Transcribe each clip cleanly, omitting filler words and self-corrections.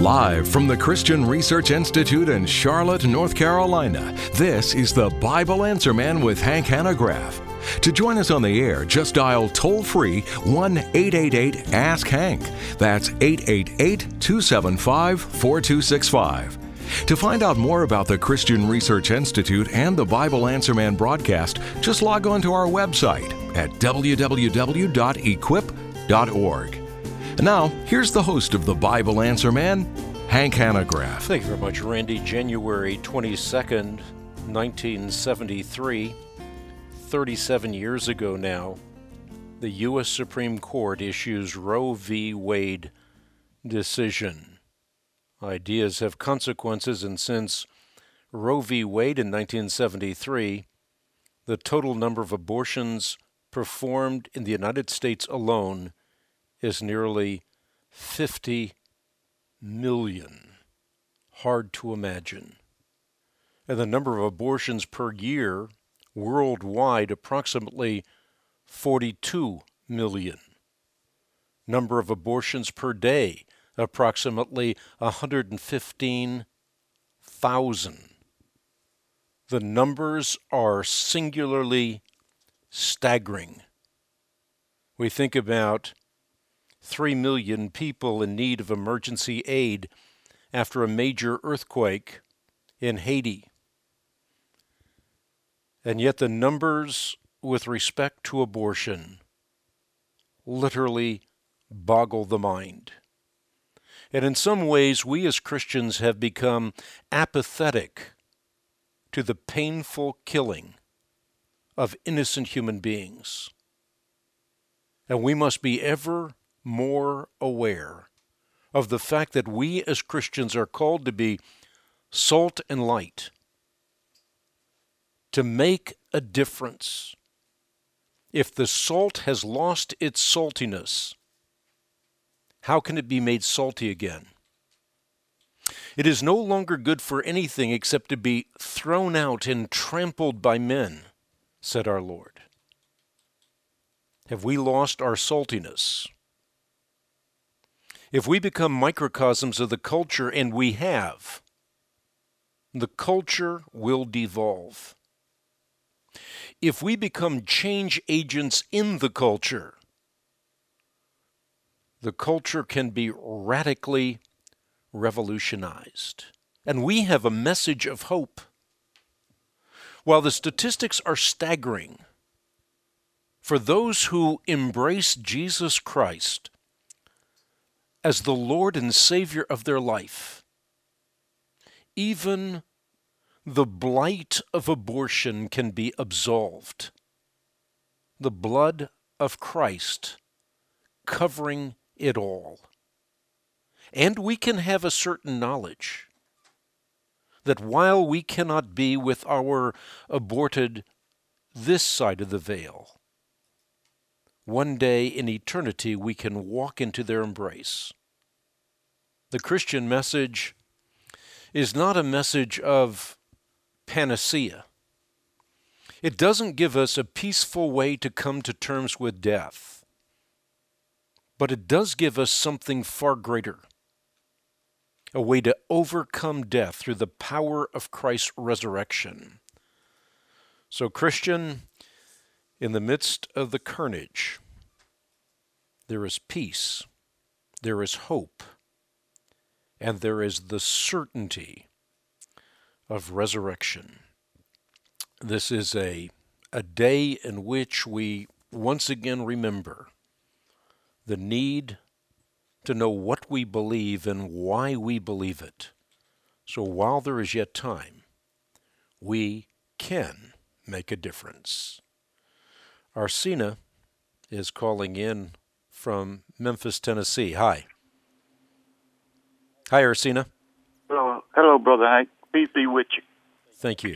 Live from the Christian Research Institute in Charlotte, North Carolina, this is the Bible Answer Man with Hank Hanegraaff. To join us on the air, just dial toll-free 1-888-ASK-HANK. That's 888-275-4265. To find out more about the Christian Research Institute and the Bible Answer Man broadcast, just log on to our website at www.equip.org. And now, here's the host of the Bible Answer Man, Hank Hanegraaff. Thank you very much, Randy. January 22nd, 1973, 37 years ago now, the U.S. Supreme Court issues Roe v. Wade decision. Ideas have consequences, and since Roe v. Wade in 1973, the total number of abortions performed in the United States alone is nearly 50 million. Hard to imagine. And the number of abortions per year worldwide, approximately 42 million. Number of abortions per day, approximately 115,000. The numbers are singularly staggering. We think about 3 million people in need of emergency aid after a major earthquake in Haiti. And yet the numbers with respect to abortion literally boggle the mind. And in some ways, we as Christians have become apathetic to the painful killing of innocent human beings. And we must be ever more aware of the fact that we as Christians are called to be salt and light, to make a difference. If the salt has lost its saltiness, how can it be made salty again? It is no longer good for anything except to be thrown out and trampled by men, said our Lord. Have we lost our saltiness? If we become microcosms of the culture, and we have, the culture will devolve. If we become change agents in the culture can be radically revolutionized. And we have a message of hope. While the statistics are staggering, for those who embrace Jesus Christ as the Lord and Savior of their life, even the blight of abortion can be absolved. The blood of Christ covering it all. And we can have a certain knowledge that while we cannot be with our aborted this side of the veil, one day in eternity we can walk into their embrace. The Christian message is not a message of panacea. It doesn't give us a peaceful way to come to terms with death, but it does give us something far greater, a way to overcome death through the power of Christ's resurrection. So, Christian, in the midst of the carnage, there is peace, there is hope, and there is the certainty of resurrection. This is a day in which we once again remember the need to know what we believe and why we believe it. So while there is yet time, we can make a difference. Arsena is calling in from Memphis, Tennessee. Hi. Hi, Arsena. Hello, Brother Hank. Peace be with you. Thank you.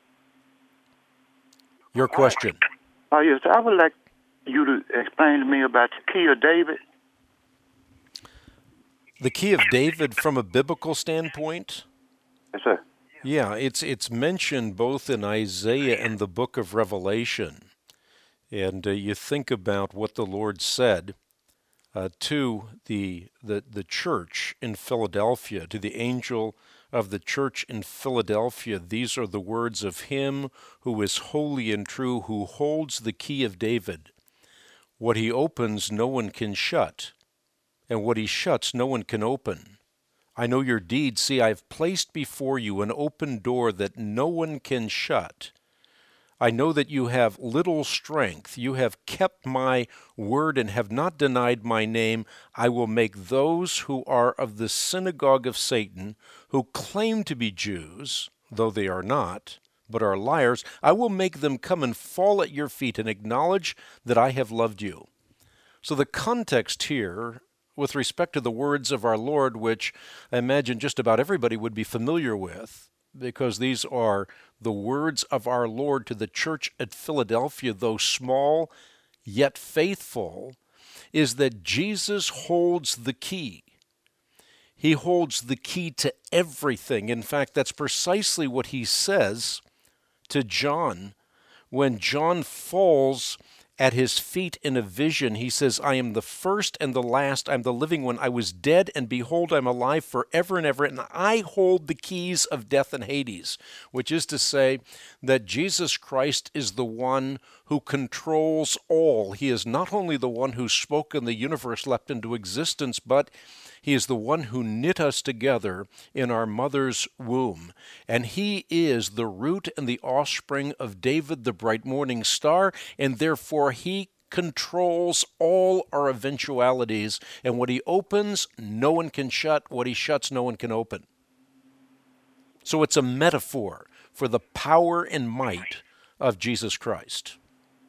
Your question. Yes, I would like you to explain to me about the key of David. The key of David from a biblical standpoint? Yes, sir. Yeah, it's mentioned both in Isaiah and the book of Revelation. And you think about what the Lord said to the church in Philadelphia, to the angel of the church in Philadelphia, these are the words of him who is holy and true, who holds the key of David. What he opens, no one can shut, and what he shuts, no one can open. I know your deeds. See, I have placed before you an open door that no one can shut. I know that you have little strength. You have kept my word and have not denied my name. I will make those who are of the synagogue of Satan, who claim to be Jews, though they are not, but are liars, I will make them come and fall at your feet and acknowledge that I have loved you. So the context here, with respect to the words of our Lord, which I imagine just about everybody would be familiar with, because these are the words of our Lord to the church at Philadelphia, though small yet faithful, is that Jesus holds the key. He holds the key to everything. In fact, that's precisely what he says to John when John falls at his feet in a vision. He says, I am the first and the last. I'm the living one. I was dead, and behold, I'm alive forever and ever, and I hold the keys of death and Hades, which is to say that Jesus Christ is the one who controls all. He is not only the one who spoke and the universe leapt into existence, but he is the one who knit us together in our mother's womb. And he is the root and the offspring of David, the bright morning star, and therefore he controls all our eventualities. And what he opens, no one can shut. What he shuts, no one can open. So it's a metaphor for the power and might of Jesus Christ.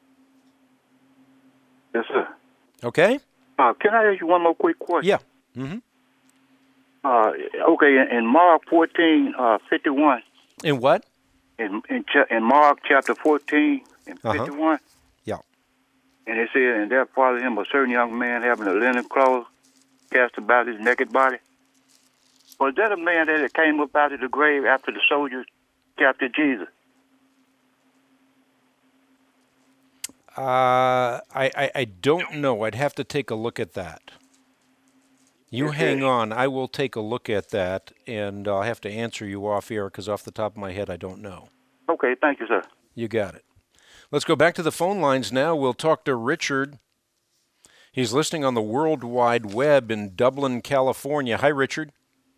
Yes, sir. Okay? Can I ask you one more quick question? Yeah. Mm-hmm. Okay, in Mark 14:51. In what? In Mark chapter 14 and 51. Yeah. And it said, and there followed him a certain young man having a linen cloth cast about his naked body. Was that a man that came up out of the grave after the soldiers captured Jesus? I don't know. I'd have to take a look at that. You hang on. I will take a look at that, and I'll have to answer you off air because off the top of my head, I don't know. Okay, thank you, sir. You got it. Let's go back to the phone lines now. We'll talk to Richard. He's listening on the World Wide Web in Dublin, California. Hi, Richard.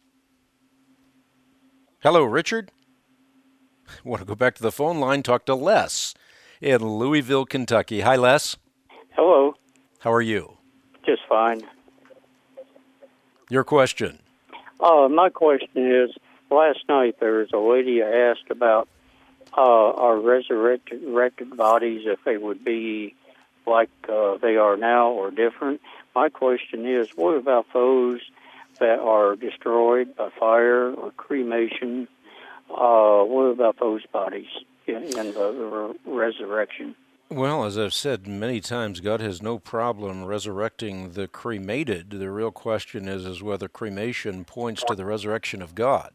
Hello, Richard. Want to go back to the phone line, talk to Les in Louisville, Kentucky. Hi, Les. Hello. How are you? Just fine. Your question. My question is, last night there was a lady asked about our resurrected bodies, if they would be like they are now or different. My question is, what about those that are destroyed by fire or cremation? What about those bodies in the resurrection? Well, as I've said many times, God has no problem resurrecting the cremated. The real question is whether cremation points to the resurrection of God.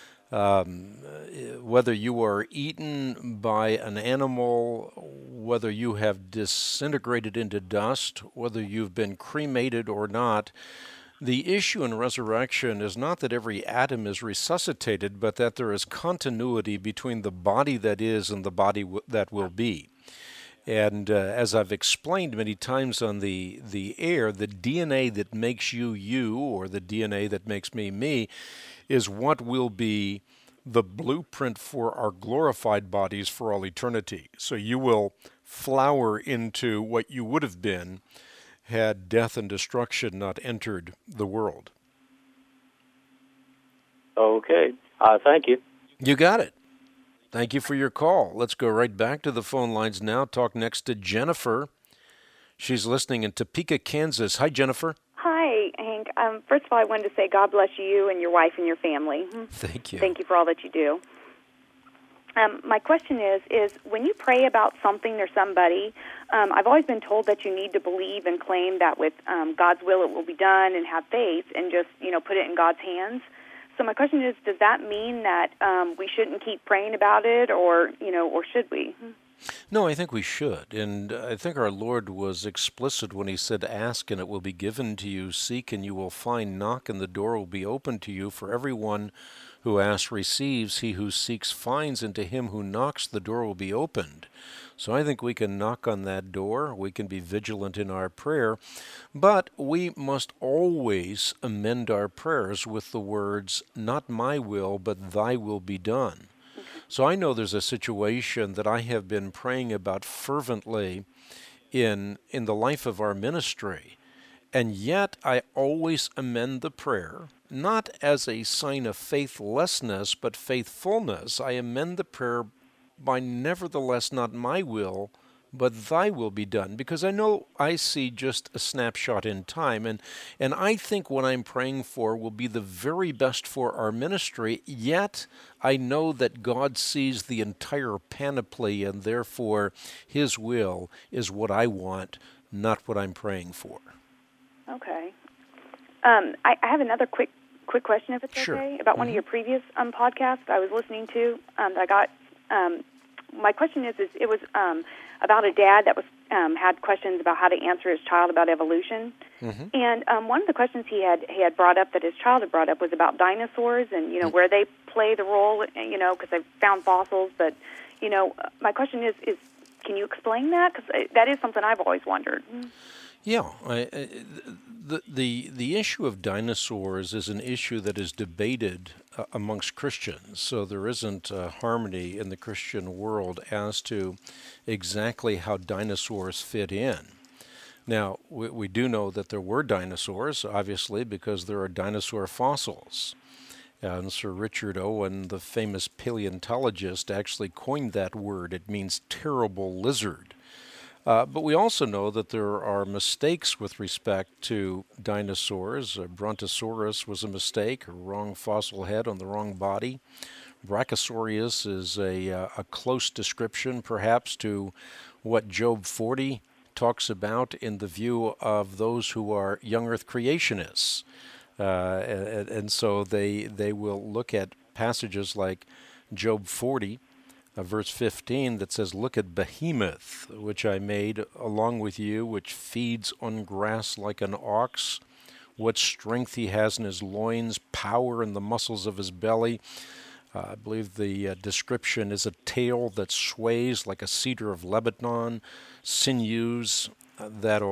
Whether you are eaten by an animal, whether you have disintegrated into dust, whether you've been cremated or not, the issue in resurrection is not that every atom is resuscitated, but that there is continuity between the body that is and the body that will be. And as I've explained many times on the air, the DNA that makes you, you, or the DNA that makes me, me, is what will be the blueprint for our glorified bodies for all eternity. So you will flower into what you would have been had death and destruction not entered the world. Okay. Thank you. You got it. Thank you for your call. Let's go right back to the phone lines now. Talk next to Jennifer. She's listening in Topeka, Kansas. Hi, Jennifer. Hi, Hank. First of all, I wanted to say God bless you and your wife and your family. Thank you. Thank you for all that you do. My question is when you pray about something or somebody, I've always been told that you need to believe and claim that with God's will it will be done and have faith and just, put it in God's hands. So my question is, does that mean that we shouldn't keep praying about it or should we? No, I think we should. And I think our Lord was explicit when he said, "Ask and it will be given to you, seek and you will find, knock and the door will be opened to you. For everyone who asks receives, he who seeks finds, and to him who knocks the door will be opened." So I think we can knock on that door, we can be vigilant in our prayer, but we must always amend our prayers with the words, "Not my will, but thy will be done." So I know there's a situation that I have been praying about fervently in the life of our ministry, and yet I always amend the prayer, not as a sign of faithlessness, but faithfulness. I amend the prayer by nevertheless not my will, but thy will be done, because I know I see just a snapshot in time, and I think what I'm praying for will be the very best for our ministry, yet I know that God sees the entire panoply, and therefore his will is what I want, not what I'm praying for. Okay. I have another quick question, if it's Sure. okay, about one of your previous podcasts I was listening to. That I got. My question is it was about a dad that was had questions about how to answer his child about evolution, and one of the questions he had brought up that his child had brought up was about dinosaurs and where they play the role, because they've found fossils. But my question is can you explain that? Because that is something I've always wondered. Yeah, the issue of dinosaurs is an issue that is debated amongst Christians, so there isn't harmony in the Christian world as to exactly how dinosaurs fit in. Now, we do know that there were dinosaurs, obviously, because there are dinosaur fossils. And Sir Richard Owen, the famous paleontologist, actually coined that word. It means terrible lizard. But we also know that there are mistakes with respect to dinosaurs. Brontosaurus was a mistake, a wrong fossil head on the wrong body. Brachiosaurus is a close description, perhaps, to what Job 40 talks about in the view of those who are young earth creationists. And so they will look at passages like Job 40, verse 15, that says, "Look at Behemoth, which I made along with you, which feeds on grass like an ox. What strength he has in his loins, power in the muscles of his belly." I believe the description is a tail that sways like a cedar of Lebanon, sinews that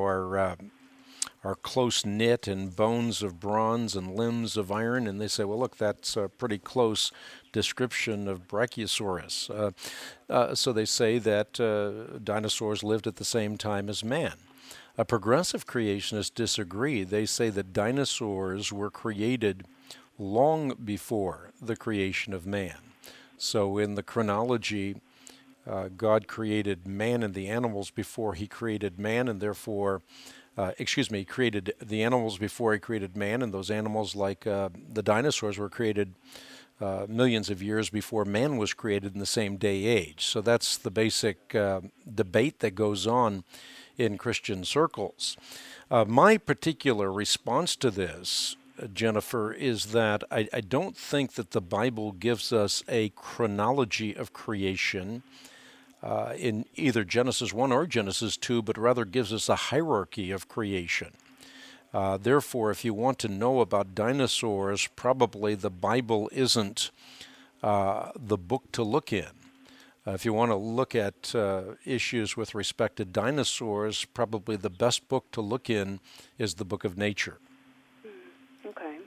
are close-knit, and bones of bronze and limbs of iron. And they say, well, look, that's a pretty close description of Brachiosaurus. So they say that dinosaurs lived at the same time as man. Progressive creationists disagree. They say that dinosaurs were created long before the creation of man. So in the chronology, God created man and the animals before he created man, and therefore he created the animals before he created man, and those animals, like the dinosaurs, were created millions of years before man was created in the same day age. So that's the basic debate that goes on in Christian circles. My particular response to this, Jennifer, is that I don't think that the Bible gives us a chronology of creation in either Genesis 1 or Genesis 2, but rather gives us a hierarchy of creation. Therefore, if you want to know about dinosaurs, probably the Bible isn't the book to look in. If you want to look at issues with respect to dinosaurs, probably the best book to look in is the book of nature. Okay.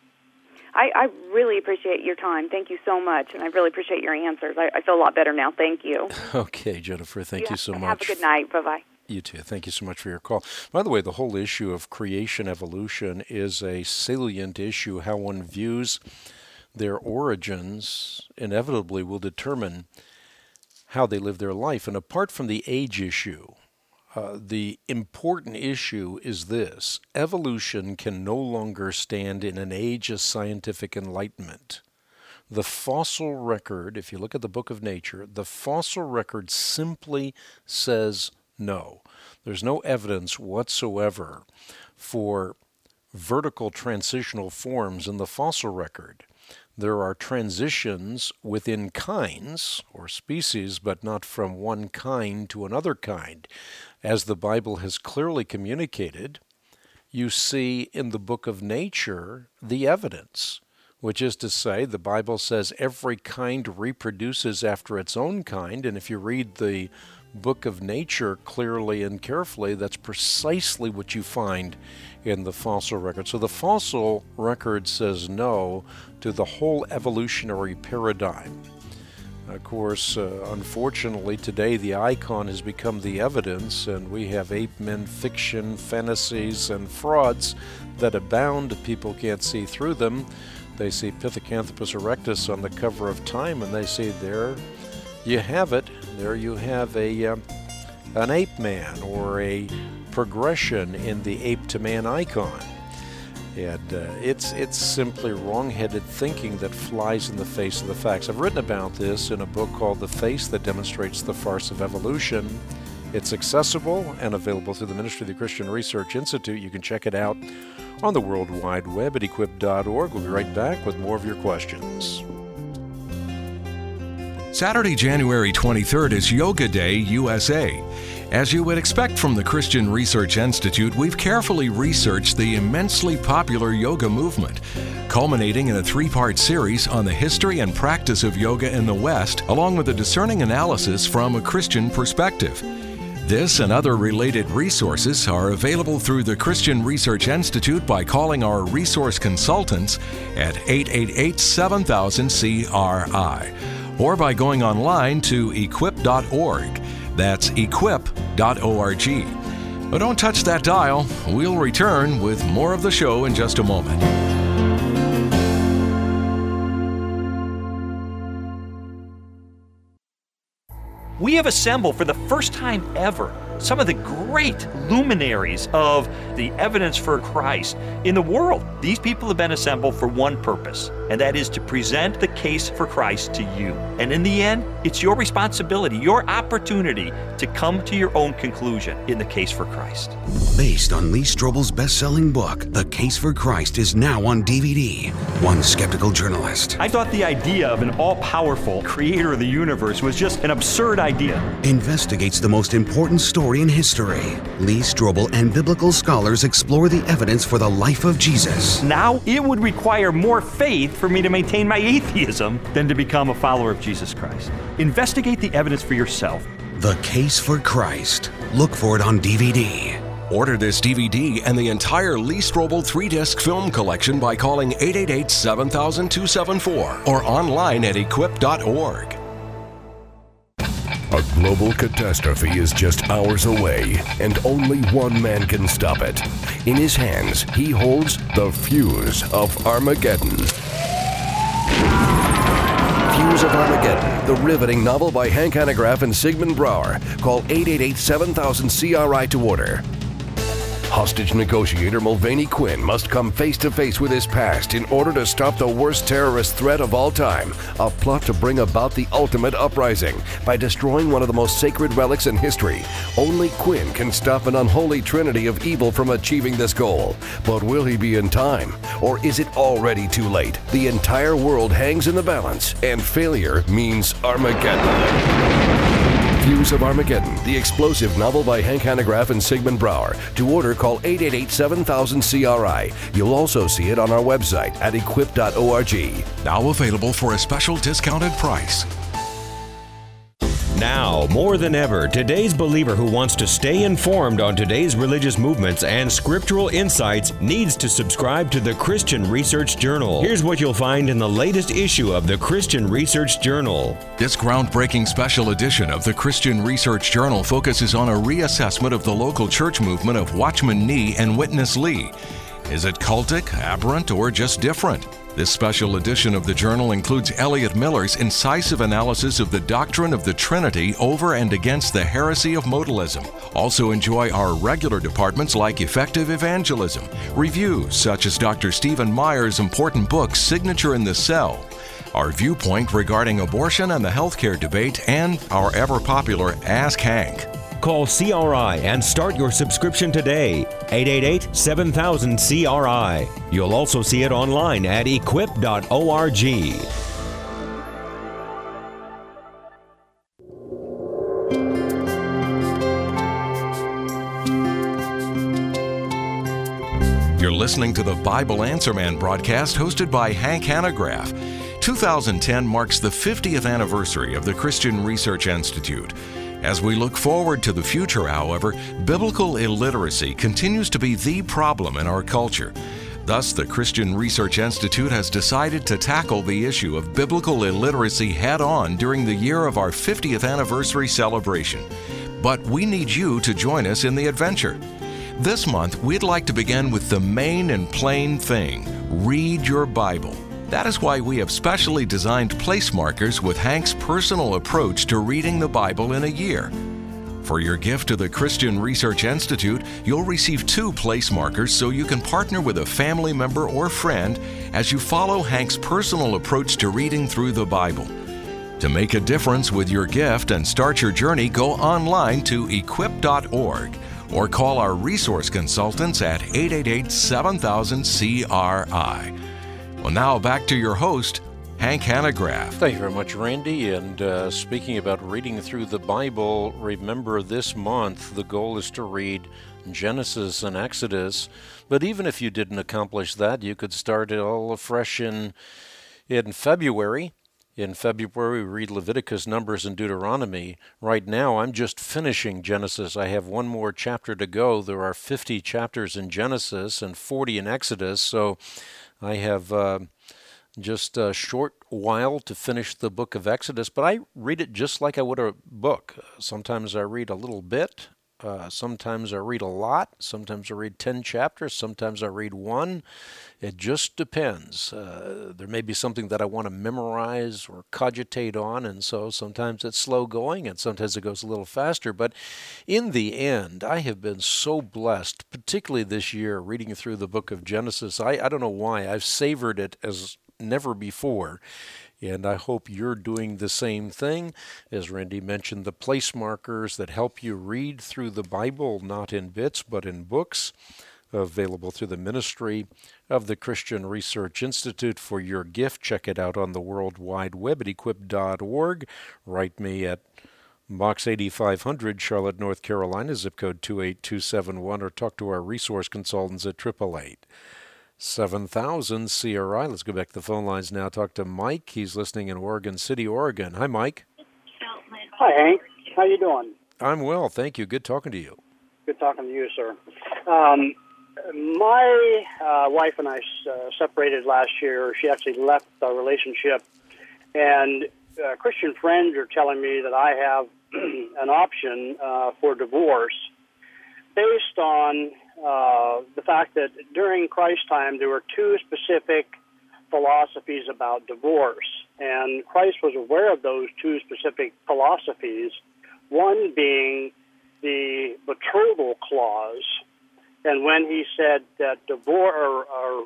I really appreciate your time. Thank you so much, and I really appreciate your answers. I feel a lot better now. Thank you. Okay, Jennifer, thank you so much. Have a good night. Bye-bye. You too. Thank you so much for your call. By the way, the whole issue of creation evolution is a salient issue. How one views their origins inevitably will determine how they live their life. And apart from the age issue, the important issue is this: evolution can no longer stand in an age of scientific enlightenment. The fossil record, if you look at the book of nature, the fossil record simply says no. There's no evidence whatsoever for vertical transitional forms in the fossil record. There are transitions within kinds or species, but not from one kind to another kind. As the Bible has clearly communicated, you see in the book of nature the evidence, which is to say, the Bible says every kind reproduces after its own kind, and if you read the book of nature clearly and carefully, that's precisely what you find in the fossil record. So the fossil record says no to the whole evolutionary paradigm. Of course, unfortunately, today the icon has become the evidence, and we have ape-men fiction, fantasies, and frauds that abound. People can't see through them. They see Pithecanthropus erectus on the cover of Time, and they say, there you have it. There you have an ape-man, or a progression in the ape-to-man icon. And it's simply wrong-headed thinking that flies in the face of the facts. I've written about this in a book called The Face That Demonstrates the Farce of Evolution. It's accessible and available through the Ministry of the Christian Research Institute. You can check it out on the World Wide Web at equip.org. We'll be right back with more of your questions. Saturday, January 23rd is Yoga Day USA. As you would expect from the Christian Research Institute, we've carefully researched the immensely popular yoga movement, culminating in a 3-part series on the history and practice of yoga in the West, along with a discerning analysis from a Christian perspective. This and other related resources are available through the Christian Research Institute by calling our resource consultants at 888-7000-CRI, or by going online to equip.org. That's equip.org. But don't touch that dial. We'll return with more of the show in just a moment. We have assembled for the first time ever some of the great luminaries of the evidence for Christ in the world. These people have been assembled for one purpose, and that is to present the case for Christ to you. And in the end, it's your responsibility, your opportunity to come to your own conclusion in the case for Christ. Based on Lee Strobel's best-selling book, The Case for Christ is now on DVD. One skeptical journalist I thought the idea of an all-powerful creator of the universe was just an absurd idea. Investigates the most important story in history. Lee Strobel and biblical scholars explore the evidence for the life of Jesus. Now, it would require more faith for me to maintain my atheism than to become a follower of Jesus Christ. Investigate the evidence for yourself. The Case for Christ. Look for it on DVD. Order this DVD and the entire Lee Strobel 3-disc film collection by calling 888-7000-274 or online at equip.org. A global catastrophe is just hours away, and only one man can stop it. In his hands, he holds the fuse of Armageddon. Fuse of Armageddon, the riveting novel by Hank Hanegraaff and Sigmund Brouwer. Call 888-7000-CRI to order. Hostage negotiator Mulvaney Quinn must come face-to-face with his past in order to stop the worst terrorist threat of all time, a plot to bring about the ultimate uprising by destroying one of the most sacred relics in history. Only Quinn can stop an unholy trinity of evil from achieving this goal. But will he be in time? Or is it already too late? The entire world hangs in the balance, and failure means Armageddon. Fuse of Armageddon, the explosive novel by Hank Hanegraaff and Sigmund Brouwer. To order, call 888-7000-CRI. You'll also see it on our website at equip.org. Now available for a special discounted price. Now, more than ever, today's believer who wants to stay informed on today's religious movements and scriptural insights needs to subscribe to the Christian Research Journal. Here's what you'll find in the latest issue of the Christian Research Journal. This groundbreaking special edition of the Christian Research Journal focuses on a reassessment of the local church movement of Watchman Nee and Witness Lee. Is it cultic, aberrant, or just different? This special edition of the journal includes Elliot Miller's incisive analysis of the doctrine of the Trinity over and against the heresy of modalism. Also enjoy our regular departments like Effective Evangelism, reviews such as Dr. Stephen Meyer's important book, Signature in the Cell, our viewpoint regarding abortion and the healthcare debate, and our ever-popular Ask Hank. Call CRI and start your subscription today. 888-7000-CRI. You'll also see it online at equip.org. You're listening to the Bible Answer Man broadcast hosted by Hank Hanegraaff. 2010 marks the 50th anniversary of the Christian Research Institute. As we look forward to the future, however, biblical illiteracy continues to be the problem in our culture. Thus, the Christian Research Institute has decided to tackle the issue of biblical illiteracy head-on during the year of our 50th anniversary celebration. But we need you to join us in the adventure. This month, we'd like to begin with the main and plain thing: read your Bible. That is why we have specially designed place markers with Hank's personal approach to reading the Bible in a year. For your gift to the Christian Research Institute, you'll receive 2 place markers so you can partner with a family member or friend as you follow Hank's personal approach to reading through the Bible. To make a difference with your gift and start your journey, go online to equip.org. or call our resource consultants at 888-7000-CRI. Well, now back to your host, Hank Hanegraaff. Thank you very much, Randy. And speaking about reading through the Bible, remember this month the goal is to read Genesis and Exodus. But even if you didn't accomplish that, you could start it all afresh in February. In February, we read Leviticus, Numbers, and Deuteronomy. Right now, I'm just finishing Genesis. I have one more chapter to go. There are 50 chapters in Genesis and 40 in Exodus, so I have just a short while to finish the book of Exodus, but I read it just like I would a book. Sometimes I read a little bit. Sometimes I read a lot. Sometimes I read 10 chapters. Sometimes I read 1. It just depends. There may be something that I want to memorize or cogitate on, and so sometimes it's slow going and sometimes it goes a little faster. But in the end, I have been so blessed, particularly this year, reading through the book of Genesis. I don't know why. I've savored it as never before. And I hope you're doing the same thing. As Randy mentioned, the place markers that help you read through the Bible, not in bits, but in books, available through the ministry of the Christian Research Institute. For your gift, check it out on the World Wide Web at equip.org. Write me at Box 8500, Charlotte, North Carolina, zip code 28271, or talk to our resource consultants at 888-7000-CRI. Let's go back to the phone lines now. Talk to Mike. He's listening in Oregon City, Oregon. Hi, Mike. Hi, Hank. How you doing? I'm well, thank you. Good talking to you. Good talking to you, sir. My wife and I separated last year. She actually left our relationship, and Christian friends are telling me that I have an option for divorce based on the fact that during Christ's time there were 2 specific philosophies about divorce, and Christ was aware of those 2 specific philosophies, one being the betrothal clause, and when he said that divorce or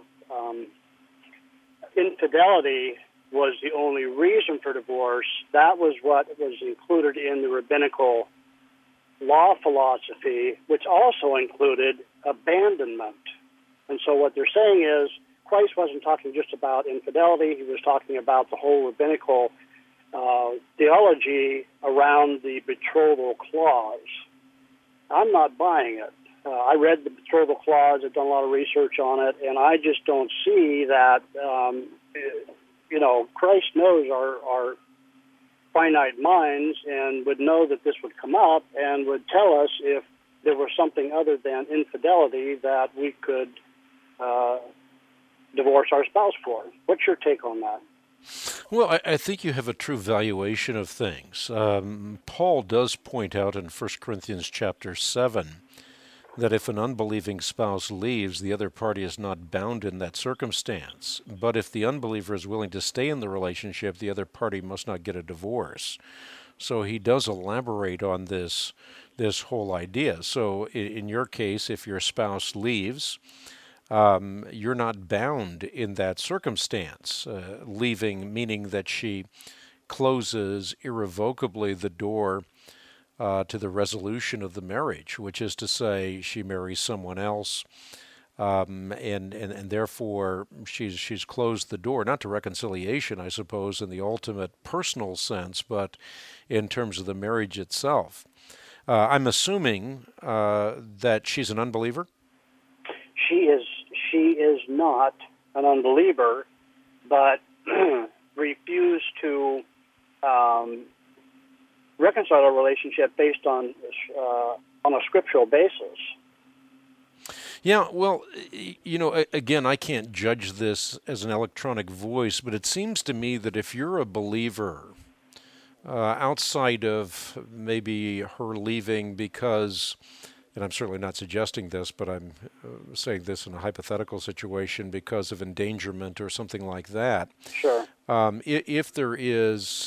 infidelity was the only reason for divorce, that was what was included in the rabbinical law philosophy, which also included abandonment. And so what they're saying is Christ wasn't talking just about infidelity. He was talking about the whole rabbinical theology around the betrothal clause. I'm not buying it. I read the betrothal clause. I've done a lot of research on it, and I just don't see that, Christ knows our finite minds and would know that this would come up and would tell us if there was something other than infidelity that we could divorce our spouse for. What's your take on that? Well, I think you have a true valuation of things. Paul does point out in 1 Corinthians chapter 7 that if an unbelieving spouse leaves, the other party is not bound in that circumstance. But if the unbeliever is willing to stay in the relationship, the other party must not get a divorce. So he does elaborate on this whole idea. So in your case, if your spouse leaves, you're not bound in that circumstance. Leaving meaning that she closes irrevocably the door to the resolution of the marriage, which is to say she marries someone else, and therefore she's closed the door, not to reconciliation, I suppose, in the ultimate personal sense, but in terms of the marriage itself. I'm assuming that she's an unbeliever? She is not an unbeliever, but refused to reconcile a relationship based on a scriptural basis. Yeah, well, again, I can't judge this as an electronic voice, but it seems to me that if you're a believer, outside of maybe her leaving because, and I'm certainly not suggesting this, but I'm saying this in a hypothetical situation, because of endangerment or something like that. Sure. If there is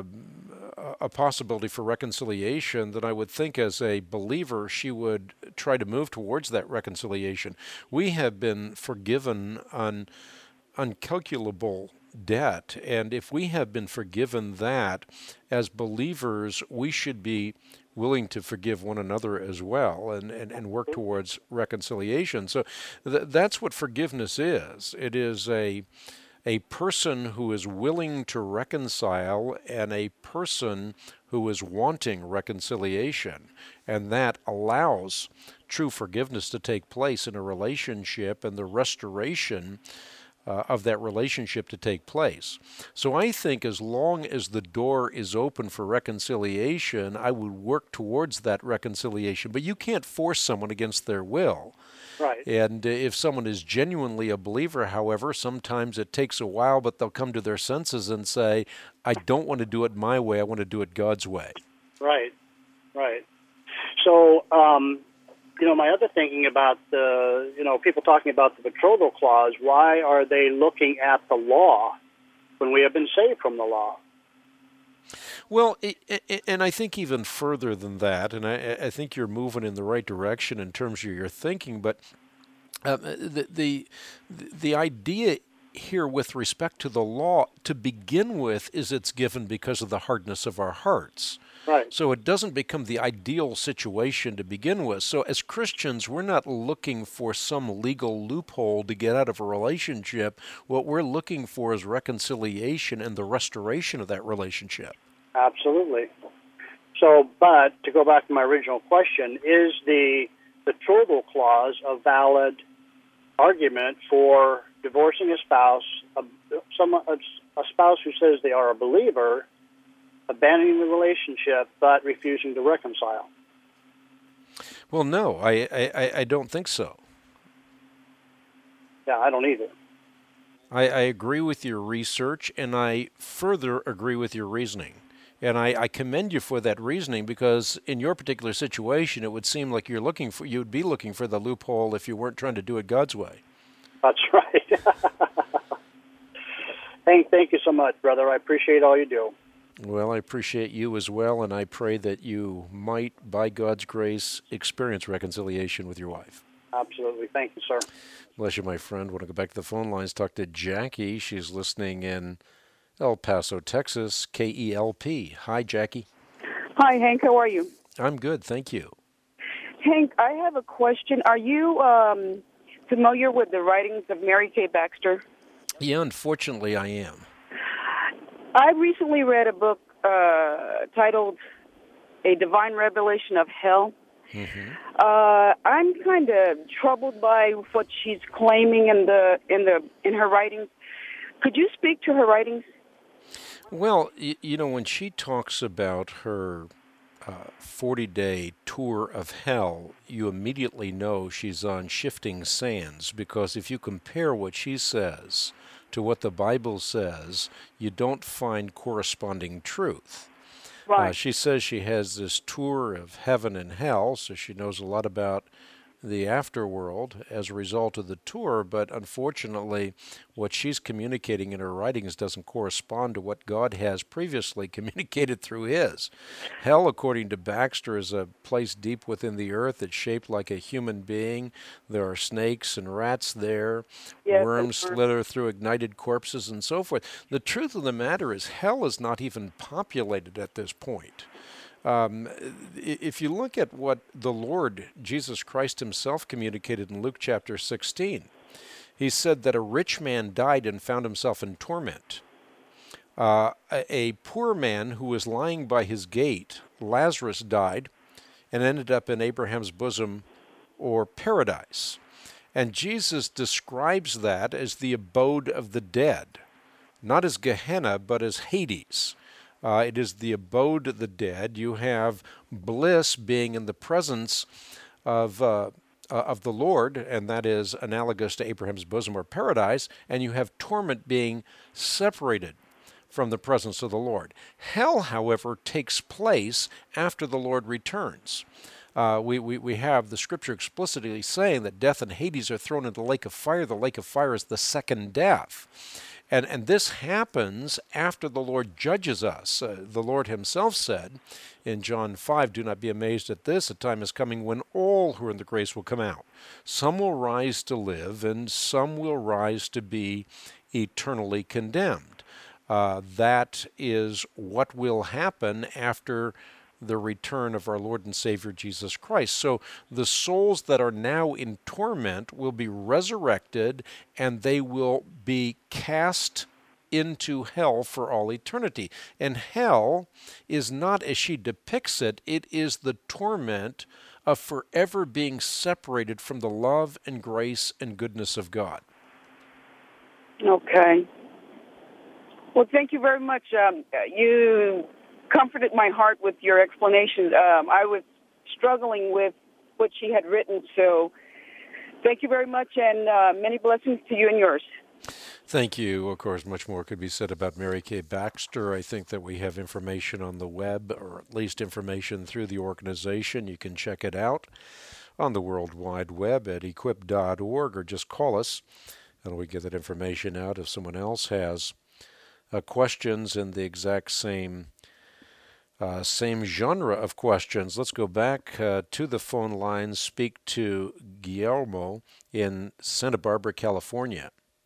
a possibility for reconciliation, then I would think as a believer she would try to move towards that reconciliation. We have been forgiven on uncalculable debt, and if we have been forgiven that, as believers we should be willing to forgive one another as well and work towards reconciliation. So that's what forgiveness is. It is a person who is willing to reconcile and a person who is wanting reconciliation. And that allows true forgiveness to take place in a relationship and the restoration of that relationship to take place. So I think as long as the door is open for reconciliation, I would work towards that reconciliation. But you can't force someone against their will. Right. And if someone is genuinely a believer, however, sometimes it takes a while, but they'll come to their senses and say, I don't want to do it my way, I want to do it God's way. Right, right. So, my other thinking about people talking about the betrothal clause, why are they looking at the law when we have been saved from the law? Well, and I think even further than that, and I think you're moving in the right direction in terms of your thinking, but the idea here with respect to the law, to begin with, is it's given because of the hardness of our hearts. Right. So it doesn't become the ideal situation to begin with. So as Christians, we're not looking for some legal loophole to get out of a relationship. What we're looking for is reconciliation and the restoration of that relationship. Absolutely. So, but to go back to my original question, is the betrothal clause a valid argument for divorcing a spouse, a spouse who says they are a believer, abandoning the relationship but refusing to reconcile? Well, no, I don't think so. Yeah, I don't either. I agree with your research, and I further agree with your reasoning. And I commend you for that reasoning, because in your particular situation, it would seem like you'd be looking for the loophole if you weren't trying to do it God's way. That's right. Thank you so much, brother. I appreciate all you do. Well, I appreciate you as well, and I pray that you might, by God's grace, experience reconciliation with your wife. Absolutely. Thank you, sir. Bless you, my friend. Want to go back to the phone lines, talk to Jackie. She's listening in El Paso, Texas, KELP. Hi, Jackie. Hi, Hank. How are you? I'm good, thank you. Hank, I have a question. Are you familiar with the writings of Mary Kay Baxter? Yeah, unfortunately, I am. I recently read a book titled A Divine Revelation of Hell. Mm-hmm. I'm kind of troubled by what she's claiming in her writings. Could you speak to her writings? Well, when she talks about her 40-day tour of hell, you immediately know she's on shifting sands, because if you compare what she says to what the Bible says, you don't find corresponding truth. Right. She says she has this tour of heaven and hell, so she knows a lot about the afterworld as a result of the tour, but unfortunately what she's communicating in her writings doesn't correspond to what God has previously communicated through his. Hell, according to Baxter, is a place deep within the earth that's shaped like a human being. There are snakes and rats there. Yes, worms slither through ignited corpses and so forth. The truth of the matter is hell is not even populated at this point. If you look at what the Lord Jesus Christ himself communicated in Luke chapter 16, he said that a rich man died and found himself in torment. A poor man who was lying by his gate, Lazarus, died and ended up in Abraham's bosom or paradise. And Jesus describes that as the abode of the dead, not as Gehenna, but as Hades. It is the abode of the dead. You have bliss being in the presence of the Lord, and that is analogous to Abraham's bosom or paradise, and you have torment being separated from the presence of the Lord. Hell, however, takes place after the Lord returns. We have the Scripture explicitly saying that death and Hades are thrown into the lake of fire. The lake of fire is the second death. And this happens after the Lord judges us. The Lord himself said in John 5, "Do not be amazed at this. A time is coming when all who are in the grace will come out. Some will rise to live, and some will rise to be eternally condemned." That is what will happen after the return of our Lord and Savior Jesus Christ. So the souls that are now in torment will be resurrected, and they will be cast into hell for all eternity. And hell is not as she depicts it. It is the torment of forever being separated from the love and grace and goodness of God. Okay. Well, thank you very much. You comforted my heart with your explanation. I was struggling with what she had written, so thank you very much, and many blessings to you and yours. Thank you. Of course, much more could be said about Mary Kay Baxter. I think that we have information on the web, or at least information through the organization. You can check it out on the World Wide Web at equip.org, or just call us, and we get that information out if someone else has questions in the exact same genre of questions. Let's go back to the phone lines, speak to Guillermo in Santa Barbara, California.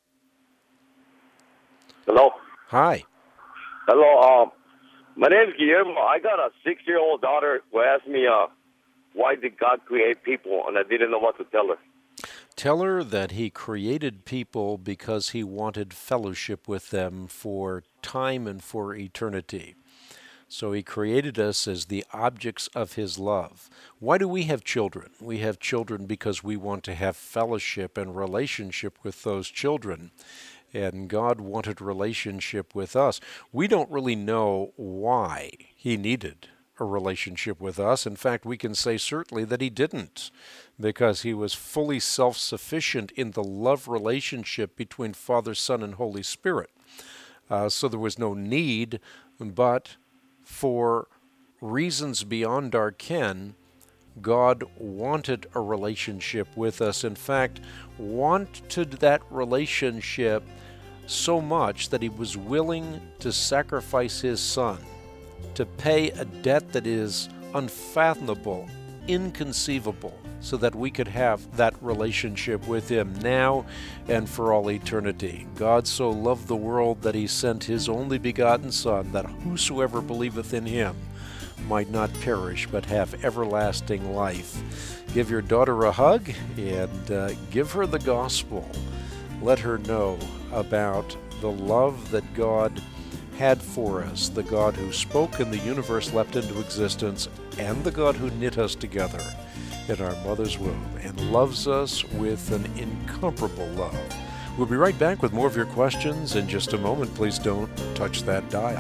Hello. Hi. Hello. My name is Guillermo. I got a 6-year-old daughter who asked me, why did God create people? And I didn't know what to tell her. Tell her that he created people because he wanted fellowship with them for time and for eternity. So he created us as the objects of his love. Why do we have children? We have children because we want to have fellowship and relationship with those children. And God wanted relationship with us. We don't really know why he needed a relationship with us. In fact, we can say certainly that he didn't, because he was fully self-sufficient in the love relationship between Father, Son, and Holy Spirit. So there was no need, but for reasons beyond our ken, God wanted a relationship with us. In fact, wanted that relationship so much that he was willing to sacrifice his Son, to pay a debt that is unfathomable, inconceivable, so that we could have that relationship with him now and for all eternity. God so loved the world that he sent his only begotten Son, that whosoever believeth in him might not perish but have everlasting life. Give your daughter a hug and give her the gospel. Let her know about the love that God had for us, the God who spoke and the universe leapt into existence, and the God who knit us together in our mother's womb and loves us with an incomparable love. We'll be right back with more of your questions in just a moment. Please don't touch that dial.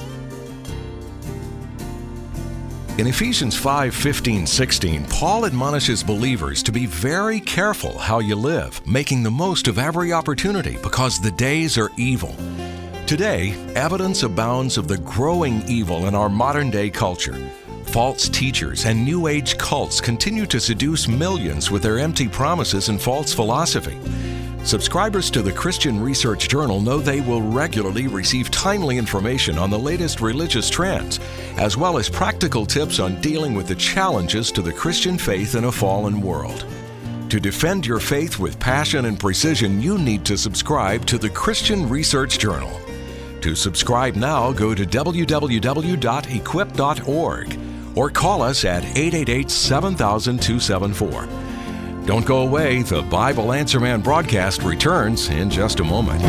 In Ephesians 5:15-16, Paul admonishes believers to be very careful how you live, making the most of every opportunity because the days are evil. Today, evidence abounds of the growing evil in our modern-day culture. False teachers and New Age cults continue to seduce millions with their empty promises and false philosophy. Subscribers to the Christian Research Journal know they will regularly receive timely information on the latest religious trends, as well as practical tips on dealing with the challenges to the Christian faith in a fallen world. To defend your faith with passion and precision, you need to subscribe to the Christian Research Journal. To subscribe now, go to www.equip.org or call us at 888-7000-274. Don't go away. The Bible Answer Man broadcast returns in just a moment.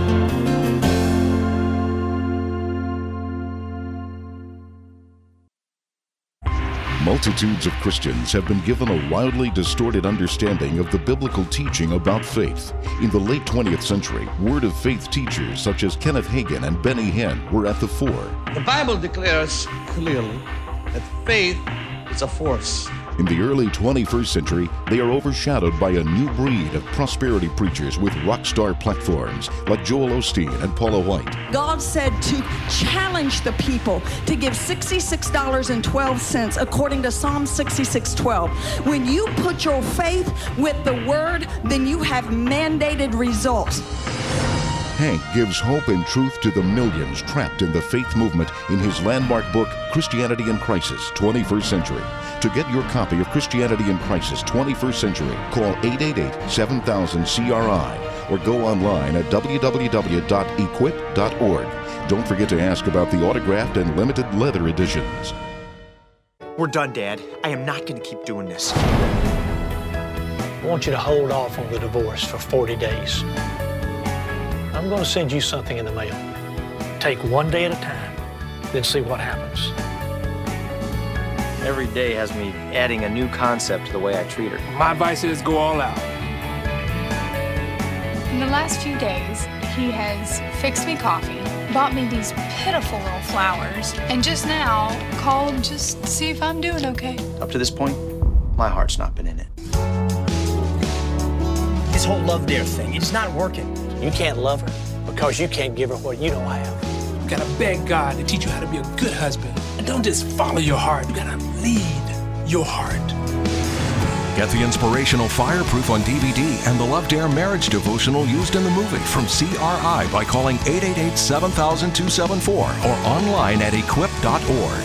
Multitudes of Christians have been given a wildly distorted understanding of the biblical teaching about faith. In the late 20th century, Word of Faith teachers such as Kenneth Hagin and Benny Hinn were at the fore. The Bible declares clearly that faith is a force. In the early 21st century, they are overshadowed by a new breed of prosperity preachers with rock star platforms like Joel Osteen and Paula White. God said to challenge the people to give $66.12 according to Psalm 66:12. When you put your faith with the Word, then you have mandated results. Hank gives hope and truth to the millions trapped in the faith movement in his landmark book, Christianity in Crisis, 21st Century. To get your copy of Christianity in Crisis, 21st Century, call 888-7000-CRI or go online at www.equip.org. Don't forget to ask about the autographed and limited leather editions. We're done, Dad. I am not going to keep doing this. I want you to hold off on the divorce for 40 days. I'm going to send you something in the mail. Take one day at a time, then see what happens. Every day has me adding a new concept to the way I treat her. My advice is go all out. In the last few days, he has fixed me coffee, bought me these pitiful little flowers, and just now called just to see if I'm doing okay. Up to this point, my heart's not been in it. This whole love dare thing, it's not working. You can't love her because you can't give her what you don't have. You gotta beg God to teach you how to be a good husband. And don't just follow your heart, you gotta lead your heart. Get the inspirational Fireproof on DVD and the Love Dare marriage devotional used in the movie from CRI by calling 888-7000-274 or online at equip.org.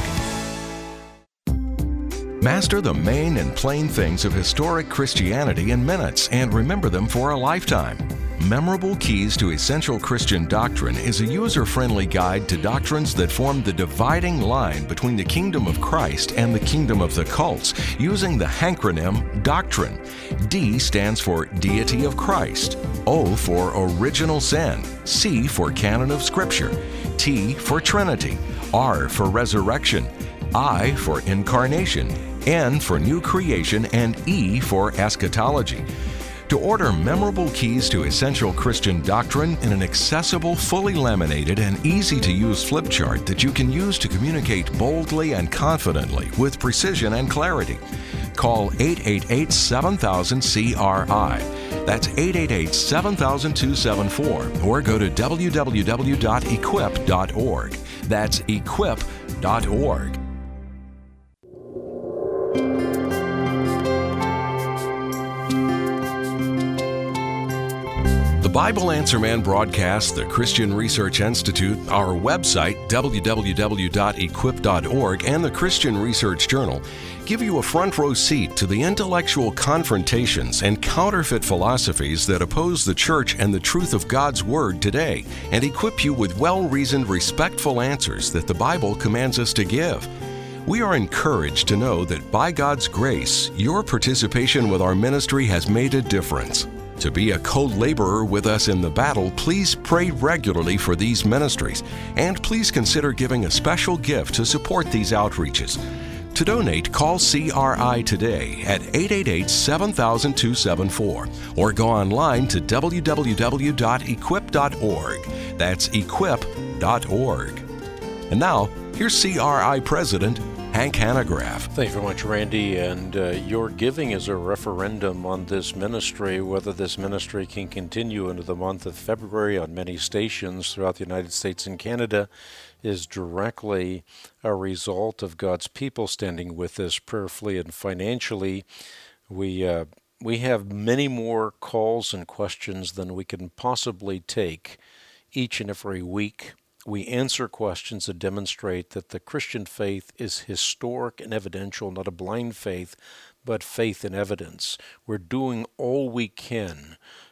Master the main and plain things of historic Christianity in minutes and remember them for a lifetime. Memorable Keys to Essential Christian Doctrine is a user-friendly guide to doctrines that form the dividing line between the kingdom of Christ and the kingdom of the cults, using the hancronym Doctrine. D stands for Deity of Christ, O for Original Sin, C for Canon of Scripture, T for Trinity, R for Resurrection, I for Incarnation, N for New Creation, and E for Eschatology. To order Memorable Keys to Essential Christian Doctrine in an accessible, fully laminated, and easy-to-use flip chart that you can use to communicate boldly and confidently with precision and clarity, call 888-7000-CRI. That's 888-7000-274, or go to www.equip.org. That's equip.org. The Bible Answer Man broadcast, the Christian Research Institute, our website, www.equip.org, and the Christian Research Journal give you a front row seat to the intellectual confrontations and counterfeit philosophies that oppose the church and the truth of God's Word today, and equip you with well-reasoned, respectful answers that the Bible commands us to give. We are encouraged to know that by God's grace, your participation with our ministry has made a difference. To be a co-laborer with us in the battle, please pray regularly for these ministries, and please consider giving a special gift to support these outreaches. To donate, call CRI today at 888-7000-274 or go online to www.equip.org. That's equip.org. And now, here's CRI President Hank Hanegraaff. Thank you very much, Randy. And your giving is a referendum on this ministry, whether this ministry can continue into the month of February on many stations throughout the United States and Canada is directly a result of God's people standing with us prayerfully and financially. We have many more calls and questions than we can possibly take each and every week. We answer questions that demonstrate that the Christian faith is historic and evidential, not a blind faith, but faith in evidence. We're doing all we can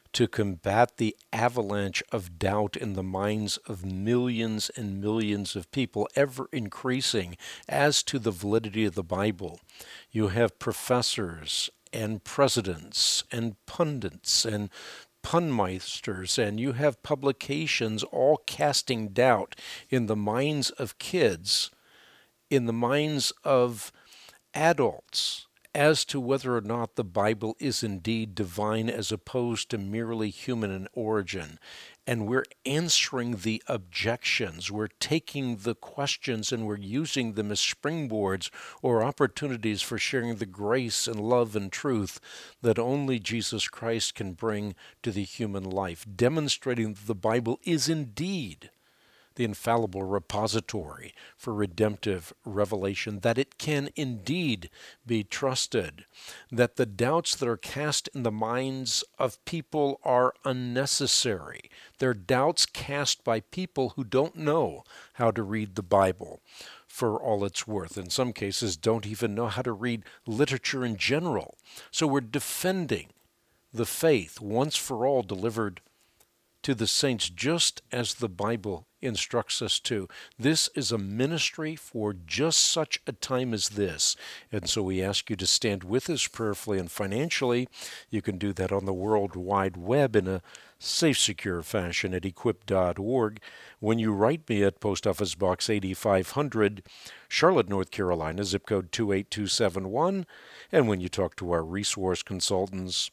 to combat the avalanche of doubt in the minds of millions and millions of people, ever increasing as to the validity of the Bible. You have professors and presidents and pundits and punmeisters, and you have publications all casting doubt in the minds of kids, in the minds of adults, as to whether or not the Bible is indeed divine as opposed to merely human in origin. And we're answering the objections. We're taking the questions and we're using them as springboards or opportunities for sharing the grace and love and truth that only Jesus Christ can bring to the human life, demonstrating that the Bible is indeed the infallible repository for redemptive revelation, that it can indeed be trusted, that the doubts that are cast in the minds of people are unnecessary. They're doubts cast by people who don't know how to read the Bible for all it's worth. In some cases, don't even know how to read literature in general. So we're defending the faith once for all delivered to the saints, just as the Bible instructs us to. This is a ministry for just such a time as this. And so we ask you to stand with us prayerfully and financially. You can do that on the World Wide Web in a safe, secure fashion at equip.org. When you write me at Post Office Box 8500, Charlotte, North Carolina, zip code 28271. And when you talk to our resource consultants,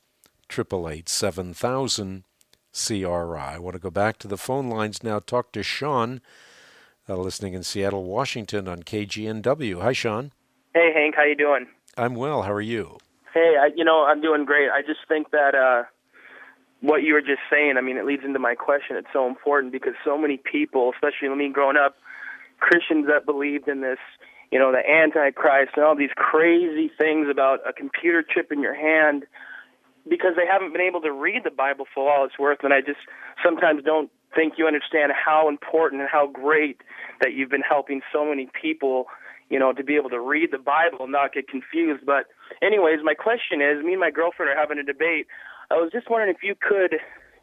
888-7000. CRI. I want to go back to the phone lines now. Talk to Sean, listening in Seattle, Washington on KGNW. Hi, Sean. Hey, Hank. How you doing? I'm well. How are you? Hey, I'm doing great. I just think that what you were just saying, it leads into my question. It's so important because so many people, especially me growing up, Christians that believed in this, the Antichrist and all these crazy things about a computer chip in your hand, because they haven't been able to read the Bible for all it's worth. And I just sometimes don't think you understand how important and how great that you've been helping so many people, to be able to read the Bible and not get confused. But anyways, my question is, me and my girlfriend are having a debate. I was just wondering if you could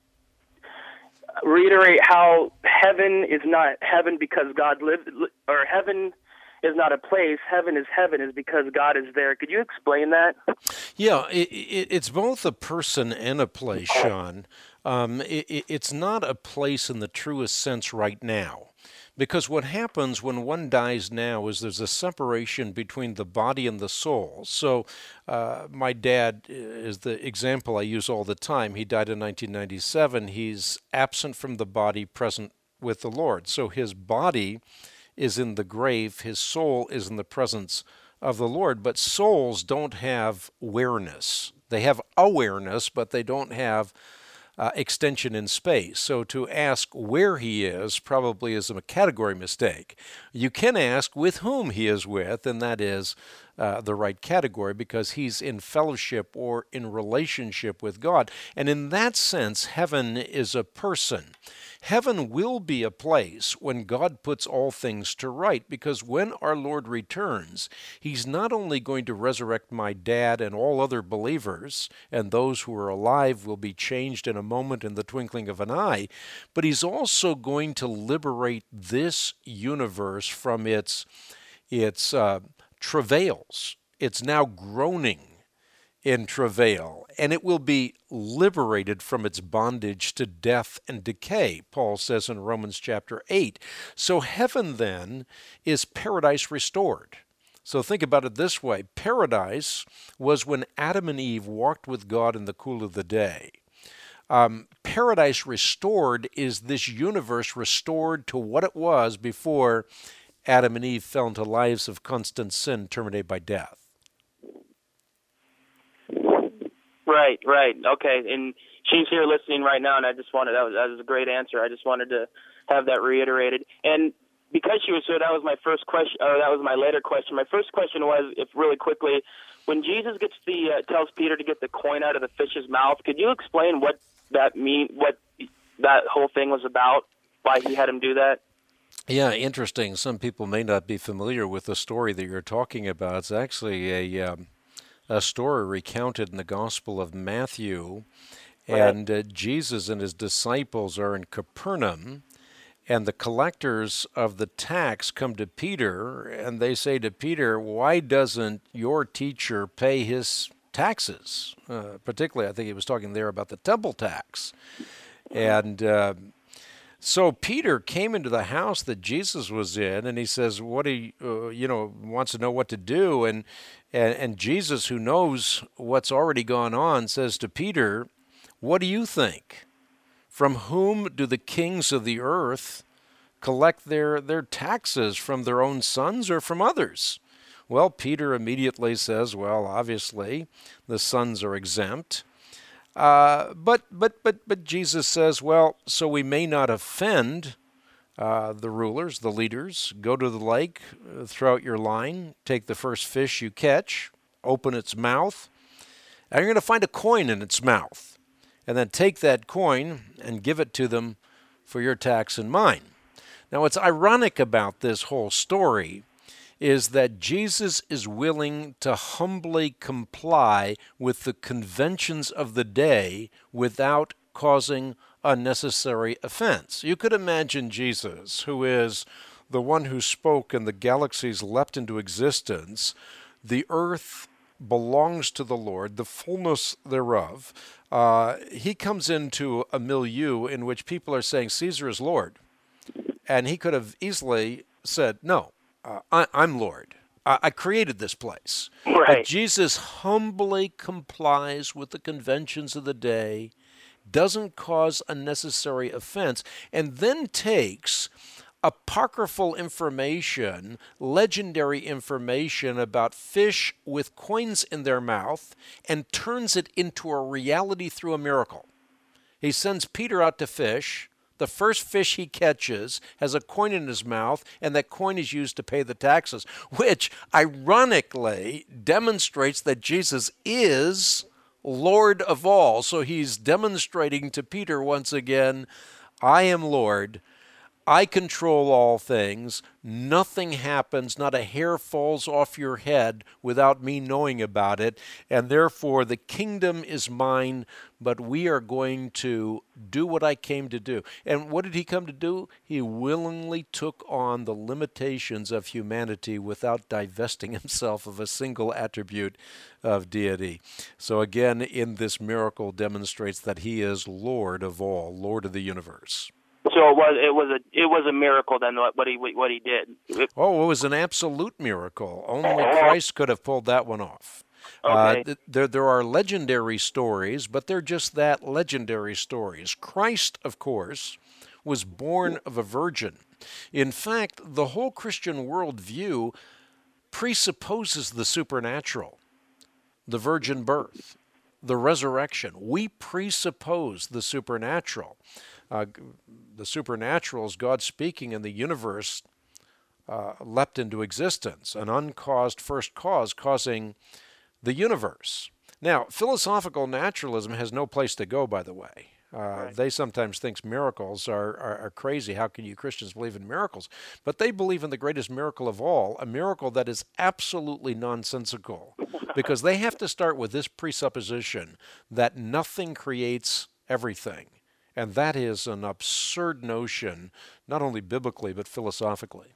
reiterate how heaven is not heaven because God lives, or heaven is not a place, heaven is because God is there. Could you explain that? Yeah, it's both a person and a place, Sean. It's not a place in the truest sense right now. Because what happens when one dies now is there's a separation between the body and the soul. So my dad is the example I use all the time. He died in 1997. He's absent from the body, present with the Lord. So his body is in the grave, his soul is in the presence of the Lord. But souls don't have awareness. They have awareness, but they don't have extension in space. So to ask where he is probably is a category mistake. You can ask with whom he is with, and that is the right category because he's in fellowship or in relationship with God. And in that sense, heaven is a person. Heaven will be a place when God puts all things to right, because when our Lord returns, he's not only going to resurrect my dad and all other believers, and those who are alive will be changed in a moment in the twinkling of an eye, but he's also going to liberate this universe from its travails. It's now groaning in travail, and it will be liberated from its bondage to death and decay, Paul says in Romans chapter 8. So heaven then is paradise restored. So think about it this way. Paradise was when Adam and Eve walked with God in the cool of the day. Paradise restored is this universe restored to what it was before Adam and Eve fell into lives of constant sin terminated by death. Right. Okay, and she's here listening right now, and I just wanted, that was a great answer. I just wanted to have that reiterated. And because she was here, that was my first question, or that was my later question. My first question was, if really quickly, when Jesus gets tells Peter to get the coin out of the fish's mouth, could you explain what that whole thing was about, why he had him do that? Yeah, interesting. Some people may not be familiar with the story that you're talking about. It's actually a story recounted in the Gospel of Matthew, And Jesus and his disciples are in Capernaum, and the collectors of the tax come to Peter, and they say to Peter, why doesn't your teacher pay his taxes? Particularly, I think he was talking there about the temple tax. And so Peter came into the house that Jesus was in, and he says, "What he, wants to know what to do." And Jesus, who knows what's already gone on, says to Peter, "What do you think? From whom do the kings of the earth collect their taxes? From their own sons or from others?" Well, Peter immediately says, "Well, obviously, the sons are exempt." But Jesus says, well, so we may not offend the rulers, the leaders. Go to the lake, throw out your line, take the first fish you catch, open its mouth, and you're going to find a coin in its mouth. And then take that coin and give it to them for your tax and mine. Now, what's ironic about this whole story is that Jesus is willing to humbly comply with the conventions of the day without causing unnecessary offense. You could imagine Jesus, who is the one who spoke and the galaxies leapt into existence. The earth belongs to the Lord, the fullness thereof. He comes into a milieu in which people are saying Caesar is Lord. And he could have easily said, no, I'm Lord. I created this place. Right. But Jesus humbly complies with the conventions of the day, doesn't cause unnecessary offense, and then takes apocryphal information, legendary information about fish with coins in their mouth, and turns it into a reality through a miracle. He sends Peter out to fish. The first fish he catches has a coin in his mouth, and that coin is used to pay the taxes, which ironically demonstrates that Jesus is Lord of all. So he's demonstrating to Peter once again, I am Lord. I control all things. Nothing happens, not a hair falls off your head without me knowing about it. And therefore, the kingdom is mine, but we are going to do what I came to do. And what did he come to do? He willingly took on the limitations of humanity without divesting himself of a single attribute of deity. So again, in this miracle demonstrates that he is Lord of all, Lord of the universe. So it was a miracle then what he did. Oh, it was an absolute miracle. Only Christ could have pulled that one off. Okay. There are legendary stories, but they're just that, legendary stories. Christ, of course, was born of a virgin. In fact, the whole Christian worldview presupposes the supernatural, the virgin birth, the resurrection. We presuppose the supernatural. The supernatural is God speaking, and the universe leapt into existence, an uncaused first cause causing the universe. Now, philosophical naturalism has no place to go, by the way. They sometimes think miracles are crazy. How can you Christians believe in miracles? But they believe in the greatest miracle of all, a miracle that is absolutely nonsensical, because they have to start with this presupposition that nothing creates everything. And that is an absurd notion, not only biblically, but philosophically.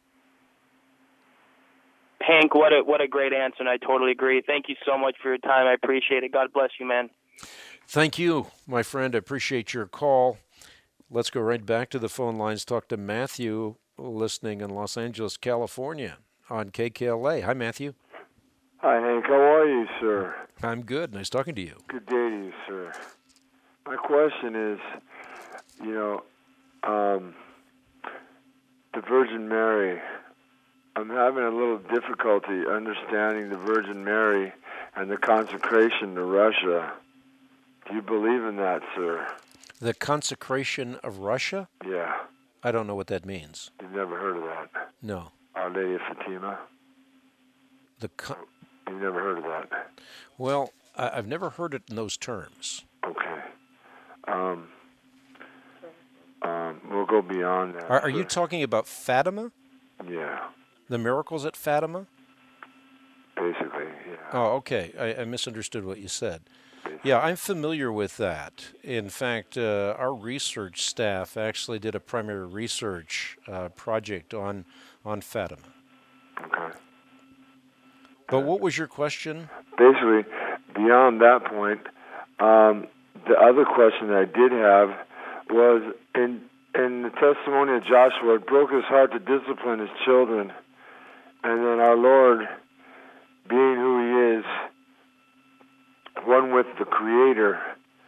Hank, what a great answer, and I totally agree. Thank you so much for your time. I appreciate it. God bless you, man. Thank you, my friend. I appreciate your call. Let's go right back to the phone lines. Talk to Matthew, listening in Los Angeles, California, on KKLA. Hi, Matthew. Hi, Hank. How are you, sir? I'm good. Nice talking to you. Good day to you, sir. My question is, the Virgin Mary. I'm having a little difficulty understanding the Virgin Mary and the consecration to Russia. Do you believe in that, sir? The consecration of Russia? Yeah. I don't know what that means. You've never heard of that? No. Our Lady of Fatima? You've never heard of that? Well, I've never heard it in those terms. Okay. We'll go beyond that. Are you talking about Fatima? Yeah. The miracles at Fatima? Basically, yeah. Oh, okay. I misunderstood what you said. Basically. Yeah, I'm familiar with that. In fact, our research staff actually did a primary research project on Fatima. Okay. But what was your question? Basically, beyond that point, the other question that I did have was in the testimony of Joshua, it broke his heart to discipline his children. And then our Lord, being who he is, one with the Creator,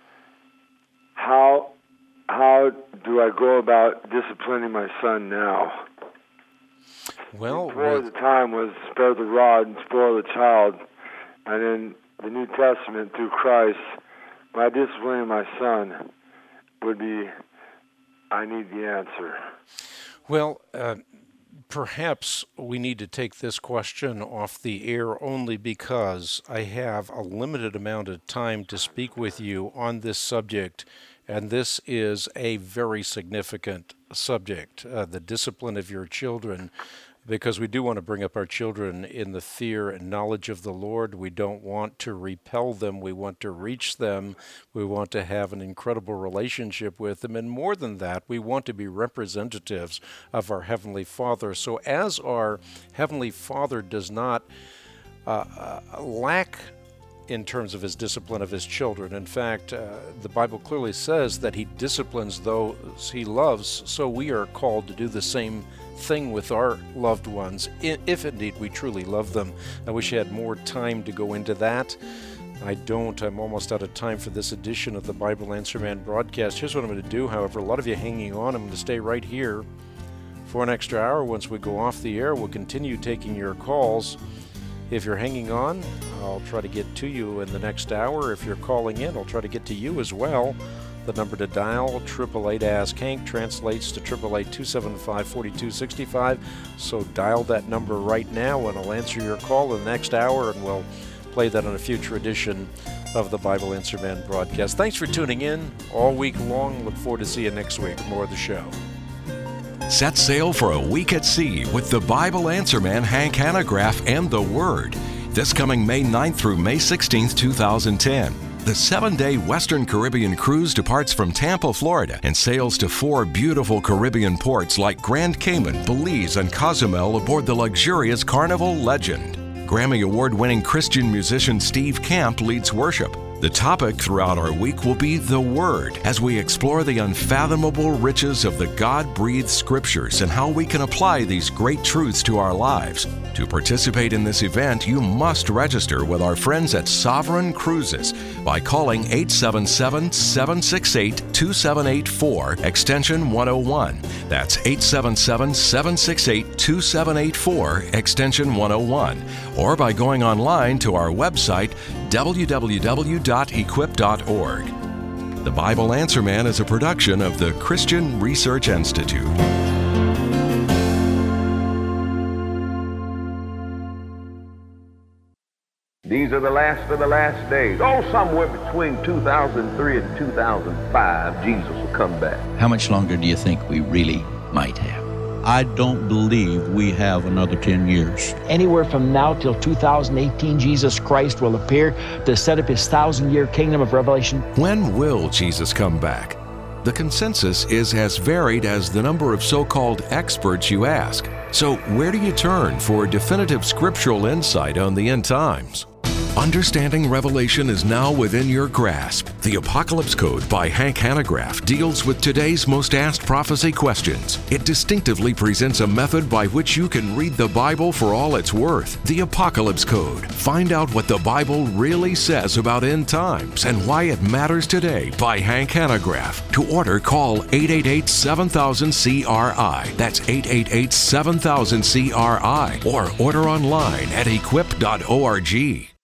how do I go about disciplining my son now? Well, before the time was spare the rod and spoil the child, and in the New Testament through Christ, my disciplining my son would be, I need the answer. Well, perhaps we need to take this question off the air only because I have a limited amount of time to speak with you on this subject, and this is a very significant subject, the discipline of your children, because we do want to bring up our children in the fear and knowledge of the Lord. We don't want to repel them. We want to reach them. We want to have an incredible relationship with them. And more than that, we want to be representatives of our Heavenly Father. So as our Heavenly Father does not lack in terms of his discipline of his children. In fact, the Bible clearly says that he disciplines those he loves, so we are called to do the same thing with our loved ones, if indeed we truly love them. I wish I had more time to go into that. I don't. I'm almost out of time for this edition of the Bible Answer Man broadcast. Here's what I'm going to do, however. A lot of you hanging on. I'm going to stay right here for an extra hour. Once we go off the air, we'll continue taking your calls. If you're hanging on, I'll try to get to you in the next hour. If you're calling in, I'll try to get to you as well. The number to dial, 888-ASK-HANK, translates to 888-275-4265. So dial that number right now, and I'll answer your call in the next hour, and we'll play that on a future edition of the Bible Answer Man broadcast. Thanks for tuning in all week long. Look forward to see you next week with more of the show. Set sail for a week at sea with the Bible Answer Man, Hank Hanegraaff, and the Word. This coming May 9th through May 16th, 2010. The 7-day Western Caribbean cruise departs from Tampa, Florida, and sails to 4 beautiful Caribbean ports like Grand Cayman, Belize, and Cozumel aboard the luxurious Carnival Legend. Grammy Award-winning Christian musician Steve Camp leads worship. The topic throughout our week will be the Word, as we explore the unfathomable riches of the God-breathed Scriptures and how we can apply these great truths to our lives. To participate in this event, you must register with our friends at Sovereign Cruises by calling 877-768-2784, extension 101. That's 877-768-2784, extension 101. Or by going online to our website, www.equip.org. The Bible Answer Man is a production of the Christian Research Institute. These are the last of the last days. Oh, somewhere between 2003 and 2005, Jesus will come back. How much longer do you think we really might have? I don't believe we have another 10 years. Anywhere from now till 2018, Jesus Christ will appear to set up his 1,000-year kingdom of Revelation. When will Jesus come back? The consensus is as varied as the number of so-called experts you ask. So where do you turn for definitive scriptural insight on the end times? Understanding Revelation is now within your grasp. The Apocalypse Code by Hank Hanegraaff deals with today's most asked prophecy questions. It distinctively presents a method by which you can read the Bible for all it's worth. The Apocalypse Code. Find out what the Bible really says about end times and why it matters today by Hank Hanegraaff. To order, call 888-7000-CRI. That's 888-7000-CRI. Or order online at equip.org.